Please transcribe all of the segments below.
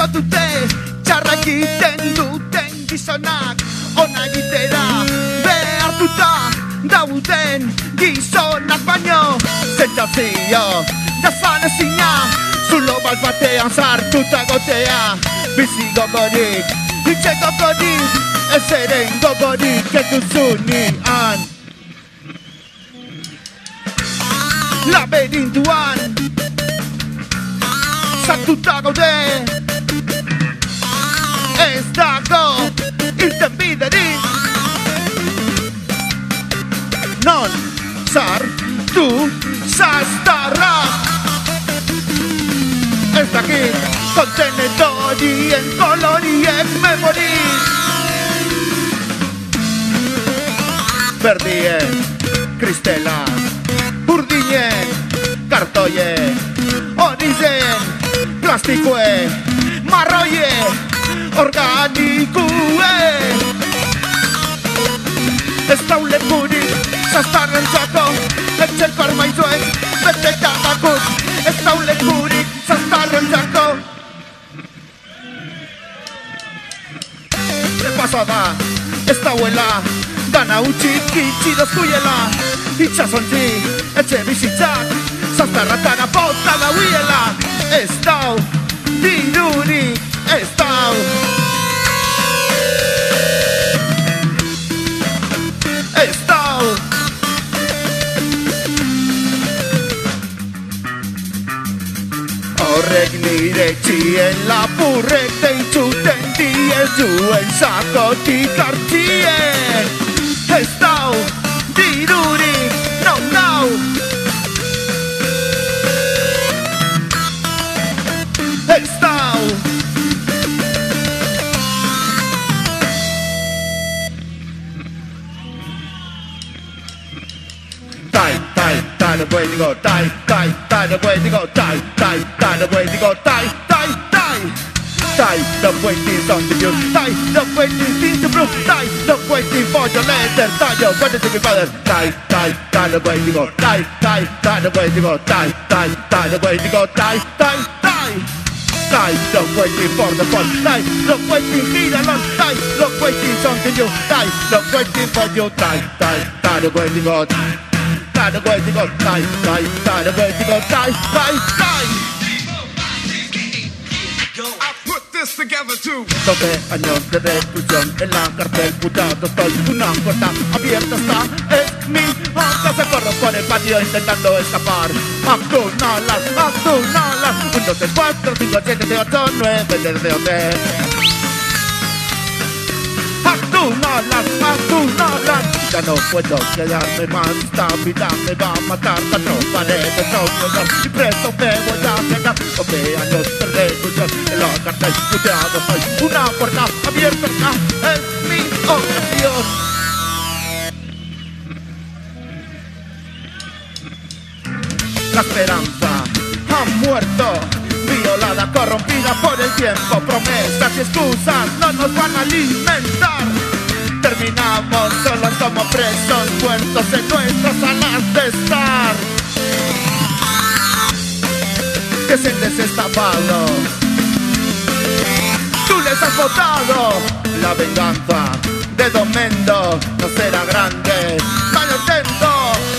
badute txarra egiten duten gizonak ona egitera behartuta dauden gizonak baino sentsazio jasanezina zulo bat batean sartuta gotea bizi gogorik hitze gogorik ez eren gogorik ez duzunean laberintuan sartuta gaude ez dago irten biderik non sartu zaztarra ez dakit kontenedorien koloriek memorik berdien kristela urdinen kartoie horizen plastikoe marroie organikue ez daulekurik zaztarrentzako etxeko armaizuek betetakakut ez daulekurik zaztarrentzako de pasada ez dauela dana utxik itxidozkuiela itxasontzi etxe bizitzak zaztarratara bota dauiela ez dau dirurik ez dau ez dau horrek nire txien lapurrek deitzuten diez duen sakotik hartien ez dau dirurik non dau ez dau the way to go, die, the way to go, die, the way to go, die, the waiting on the you, die, the waiting to prove, die, the waiting for your letter, die, your wedding to be father, die, the way to go, die, the way to go, die, the way to go, die, the waiting for the fun, die, the waiting here alone, die, the waiting something you, die, the waiting for you, die, the way to go, the way to go, die, the way to go, die. I put this together too. 12 años de reclusión en la cárcel, puteado estoy, una puerta abierta está, es mi boca, se corro por el patio intentando escapar. Abdunalas, 1, 2, 3, 4, 5, 7, 8, 9, 10, 11. Abdunalas, ya no puedo quedarme más, esta vida me va a matar, la tropa de desorden, y presto me voy a quedar. 12 años de reclusión en la cárcel, puteado soy, una puerta abierta está, es mi ocasión. La esperanza ha muerto, violada, corrompida por el tiempo, promesas y excusas no nos van a alimentar. Terminamos solos como presos, muertos en nuestras salas de estar. Te sientes estafado, tú les has votado. La venganza de Don Mendo no será grande, tan atento.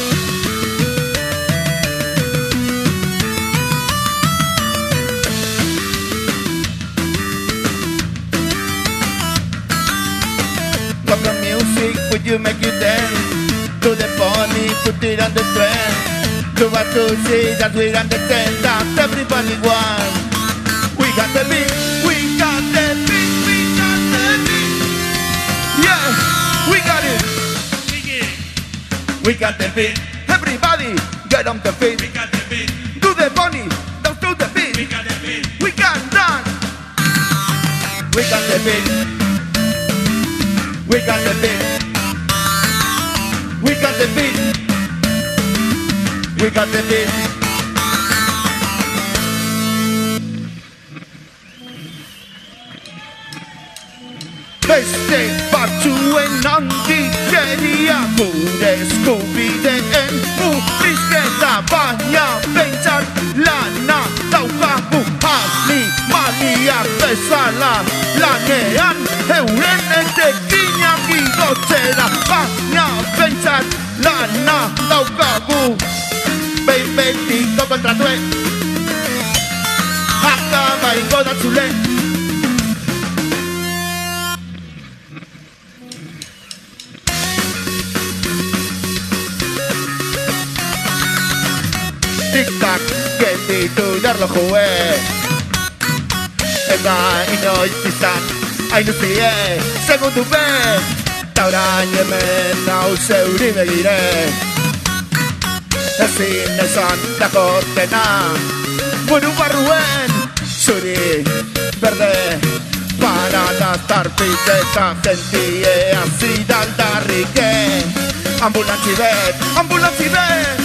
From the music, would you make you dance? To the pony, put it on the trend. To what to see that we understand that everybody wants. We got the beat, we got the beat, we got the beat. Yeah, we got it. We got the beat. Everybody, get on the beat. We got the beat. Do the pony, don't do the beat. We got the beat. We can dance. We got the beat. We got the beat. We got the beat. We got the beat. Beste batzuen handikeria gure eskubideen murrizketa, baina behintzat lana daukagu animali Bihar bezala lanean euren etekinak igotzera baina pentsat lana daukagu behin betiko kontratue akaba ingo da zule Tic-tac, gelditu darlojue Eta inoiz izan, hain uzie Segundu be, ta orain hemen hau zeuri begire Ezin esan dakotena Buru barruen, zuri, berde Paradas, tarpiz eta gentie azidaldarrike Ambulantzi bet, ambulantzi bet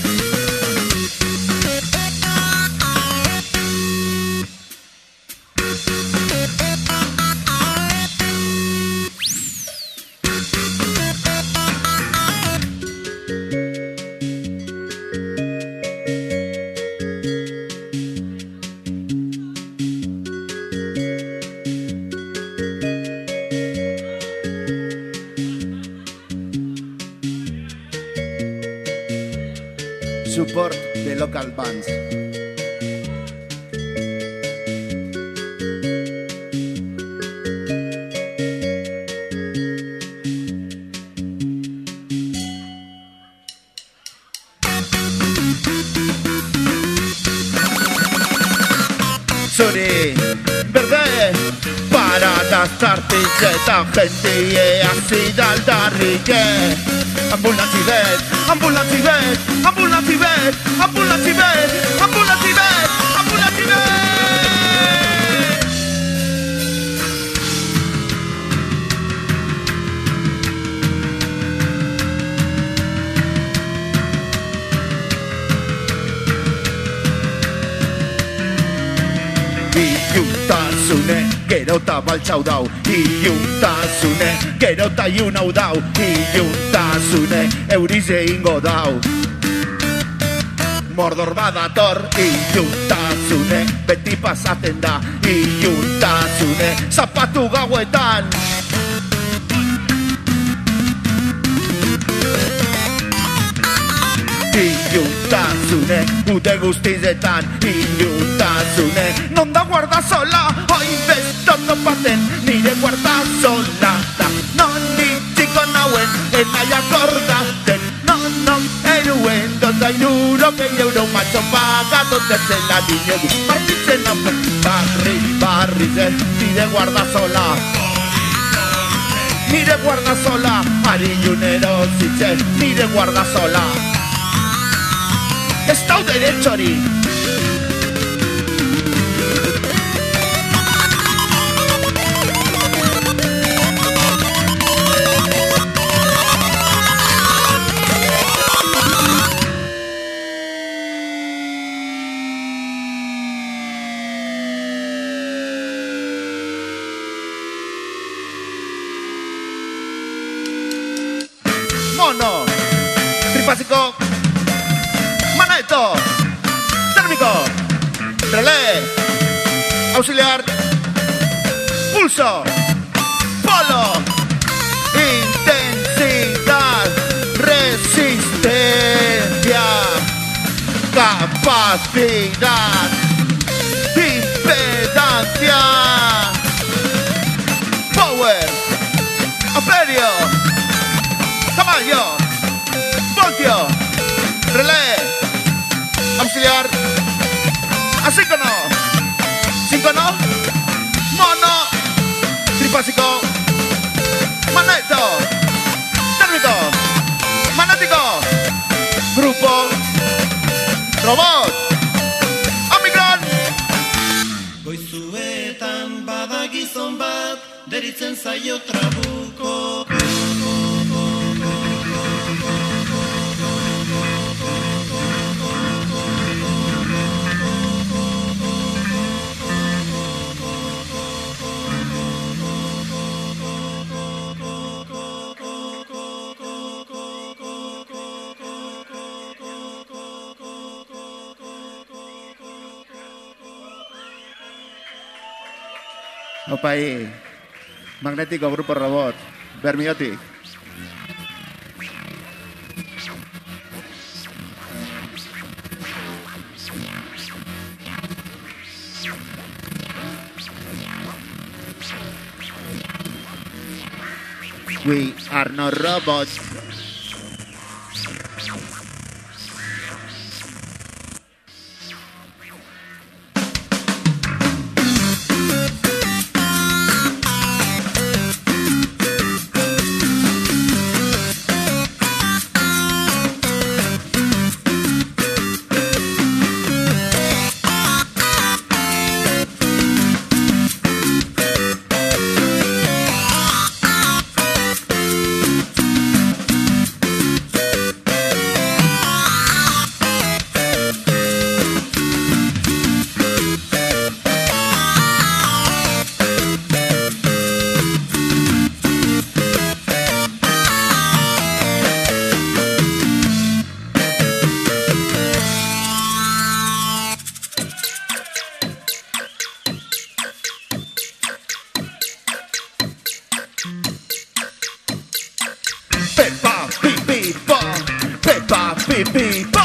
Support the local bands. Zuri, berde, paradas, tartiz eta gentie azidaldarrike Ambulantzi bet, ambulantzi bet, ambulantzi bet, ambulantzi bet, ambulantzi bet, ambulantzi bet Iuntasune, gero eta baltsau dau Iuntasune, gero eta iun hau dau Iuntasune, eurize ingo dau Mordor badator, Iuntasune, beti pasaten da Iuntasune, zapatu gauetan Iuntasune, ude guztizetan Iuntasune, non da guardasola Hain beston topaten, nire guardasola da Non itxiko nauen, enaia kordaten Non, eruen, donda inuro euro macho pagatu zela dinegu Barritzen hau, barri zen, nire guardasola Nire guardasola, arilunero zitzen, nire guardasola Ez dau derechori Mono, trifásico, maneto, térmico, relé, auxiliar, pulso, polo, intensidad, resistencia, capacidad, impedancia, power, amperio, tamaño, voltio, relé, auxiliar, asíncrono, síncrono, mono, trifásico, magneto, térmico, magnético, grupo, robot, omicron. Goizuetan bada gizon bat, deritzen zaio trabuko. Opa ahí. Magnético Grupo Robot. Vermiotic. We are not robots. Peppa, pipi, pa. Peppa, pipi, pa.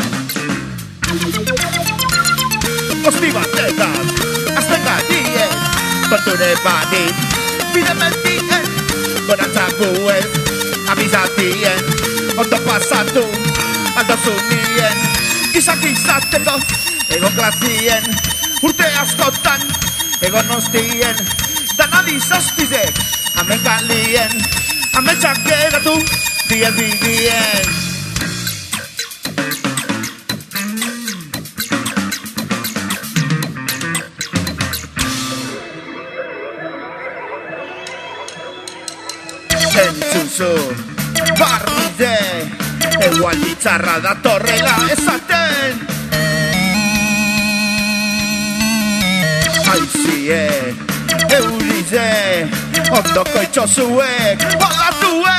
Ostiva tetas, azteka diez. Konture badi, bidemel dien. Goratza guez, abizatien. Ondo pasatu, aldo zunien. Gizak izateko, egon klasien. Urte askotan, egon ostien. Danadi zazpizek, amen galien. Ametsak geratu, diez bigien. Entzuzu, barride, egual bitzarra datorrela esaten. Aizie, eurize, ondoko itxozuek, olatue.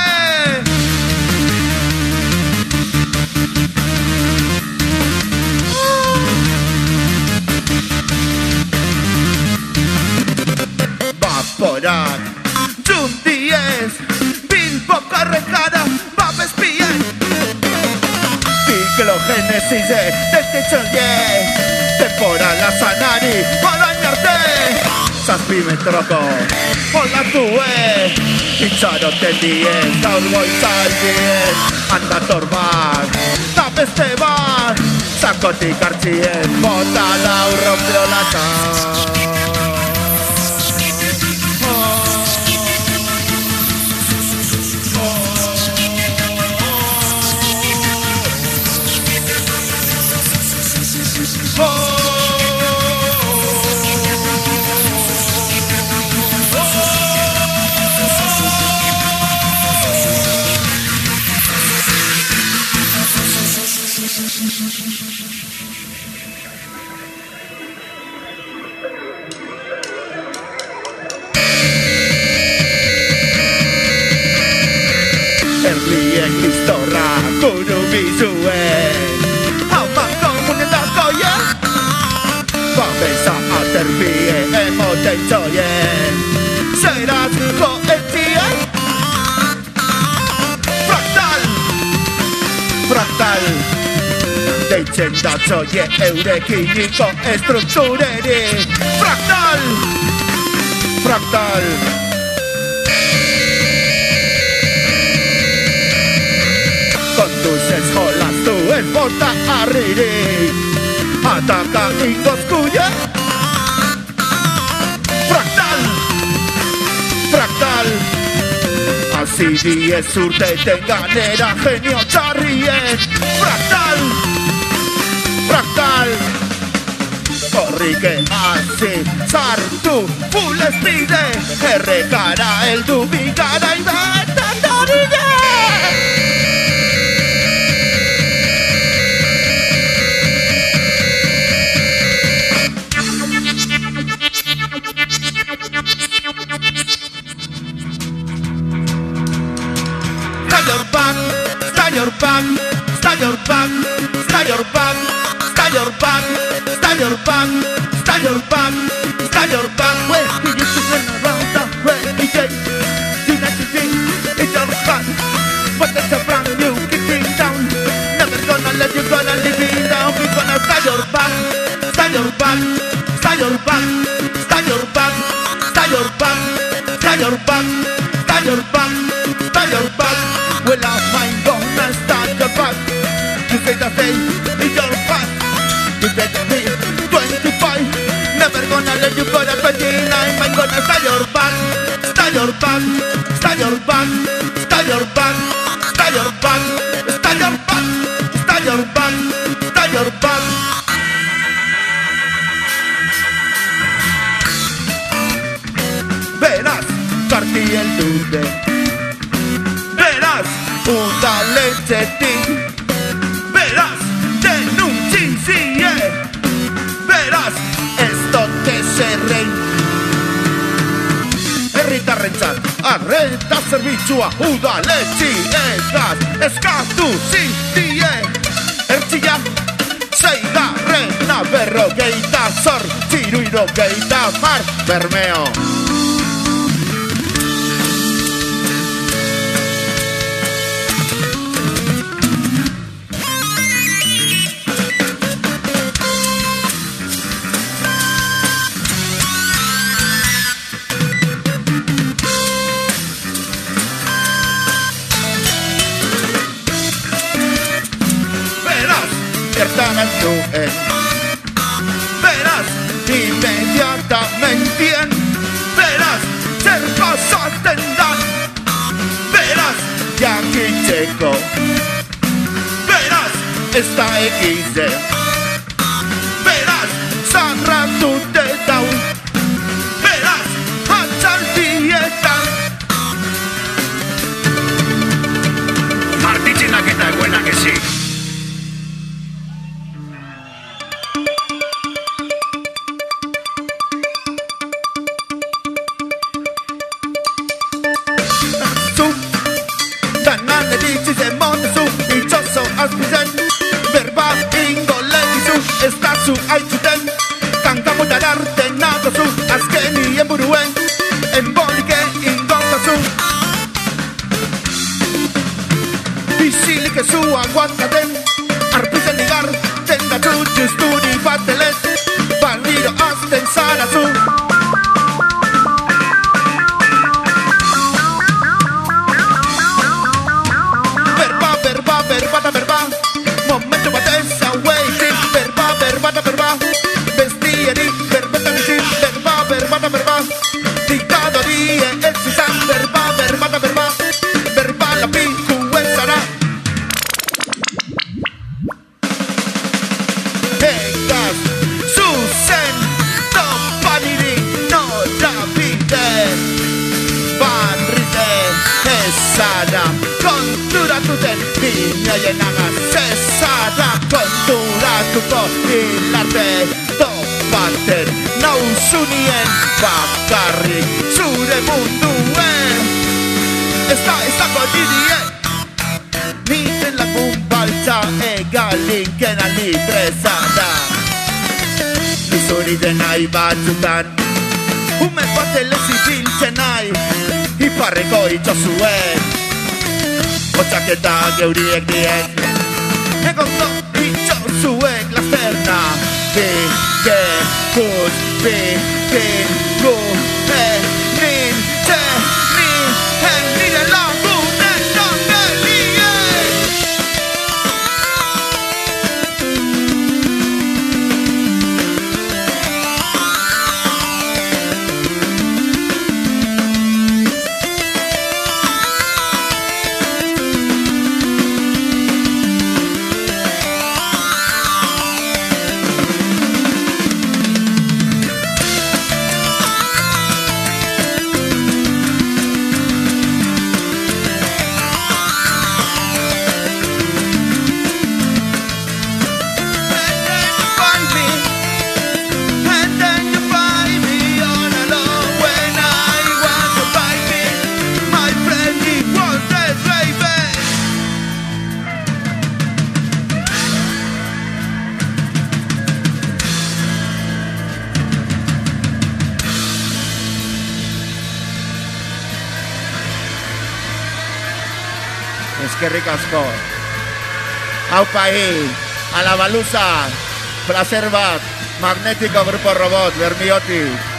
Vaporak, jundiez, Bilboko errekara, babespien. Ziklogenesise, detetxoie, temporala zanari, orain arte. Zazpimetroko, olatue, itxaroten diez, gaur goizaldiez, handator bat, da beste bat, zakotik hartzien, bota da urronbeolatan. Erlien kistorra guru bizuen, hauman komunen dakoie, babesa aterbie emoten txoien, zerazko etien. Fraktal, fraktal, deitzen da txoie eurekiniko estruktureri. Fraktal, fraktal. Kontuz ez jolaztu ez bota harririk, ataka ingozkuia. Fraktal, fraktal, hasi diez urteten ganera genio txarrien. Fraktal, fraktal, horrike hasi zartu full espide, errekara eldu bigara ibetan doride. Stand your back, stand your back, stand your back, stand your back, stand your back, stand your back, stand your back, stand your back. your back, stand your back, stand your back, stand your back, stand your back, stand your back, stand your back, stand your back. Well, I'm gonna stand your back. You say the same in your back. You say the same 25. Never gonna let you go to 29. I'm gonna stand your back, stand your back, stand your back, stand your back, stand your back, stand your back, stand your back, stand your back. Verás, partí el dude. Verás, una leche ti. Verás, denuncie. Verás, esto te se rei. Herritarrentzat, arreta zerbitzua, udaletxi, egaz, eskatu zitie. Ertxia, seigarrena, berrogeita zor, txiruirogeita mar, Bermeo. Verás, inmediatamente bien. Verás, ser pasaste en dan. Verás, ya que checo. Verás, esta XD. Verás, sarra tu teta. Verás, hachal dieta. Martichina que está buena que sí. Zu aitzuten, kankamu tararte nagozu, azkenien buruen, enbolike ingontazu. Bizilik ezu aguantaten, arpizen ligar, tendatzu justuri batelet, baliro azten zarazu. Berba, momentu batez haueitik, berba, bestieri, berbetanizik, berba, diktadorie ez izan, berba, lapiku ezara. Egaz, zuzen, topanirik, norabide, barride, ezara, konturatuten, binaien agaz, ezara, konturatuko, hilarte, topaten, nauzunien, bakarrik, zure munduen. Ez dago nirien, niten lagun baltza, egalinken alitrezada. Nizuri denai batzutan, ume batelez ibiltzen nahi, iparreko itxosuen. Otsak eta geuriek dien, egondo itxosuek lasterna. Bige, kuz, bigin, gu, nin, nire lagunen angelien. Eskerrik asko. Aupa hi, a la baluza. Placer bat, Magnético Grupo Robot, Vermiotic.